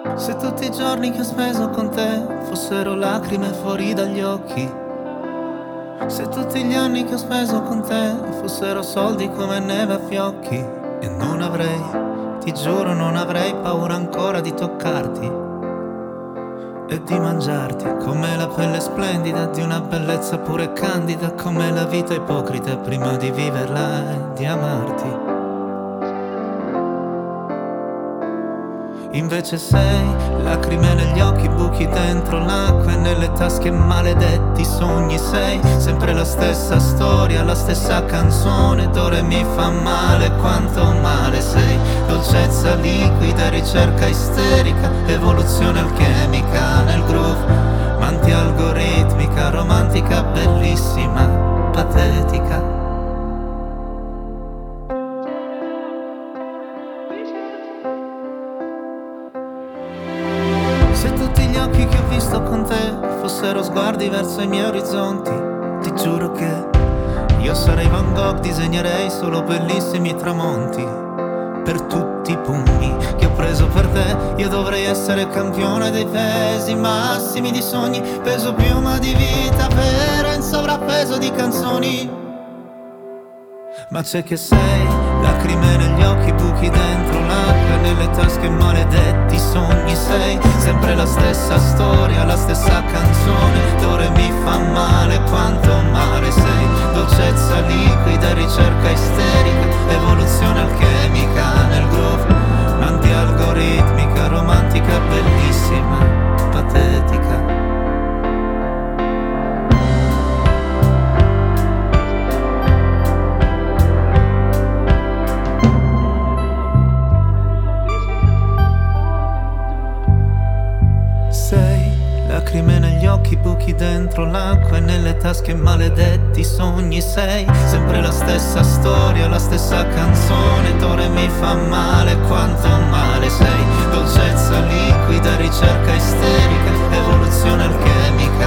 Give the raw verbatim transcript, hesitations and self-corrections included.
Se tutti i giorni che ho speso con te fossero lacrime fuori dagli occhi, se tutti gli anni che ho speso con te fossero soldi come neve a fiocchi, e non avrei, ti giuro non avrei paura ancora di toccarti e di mangiarti, come la pelle splendida di una bellezza pure candida, come la vita ipocrita prima di viverla e di amarti. Invece sei lacrime negli occhi, buchi dentro l'acqua e nelle tasche maledetti sogni. Sei sempre la stessa storia, la stessa canzone, d'ore mi fa male quanto male sei. Dolcezza liquida, ricerca isterica, evoluzione alchemica nel groove, manti algoritmica, romantica, bellissima, patetica. Se tutti gli occhi che ho visto con te fossero sguardi verso i miei orizzonti, ti giuro che io sarei Van Gogh, disegnerei solo bellissimi tramonti. Per tutti i pugni che ho preso per te, io dovrei essere campione dei pesi massimi di sogni, peso piuma di vita vera in sovrappeso di canzoni. Ma c'è che sei, lacrime negli occhi, buchi dentro l'acqua e nelle tasche maledetti sogni. Sei sempre la stessa storia, la stessa canzone, d'ore mi fa male quanto male sei. Dolcezza liquida, ricerca isterica, evoluzione alchemica nel groove, anti-algoritmica, romantica, bellissima, patetica. Lacrime negli occhi, buchi dentro l'acqua e nelle tasche maledetti sogni. Sei sempre la stessa storia, la stessa canzone, d'ore mi fa male quanto male sei. Dolcezza liquida, ricerca isterica, evoluzione alchemica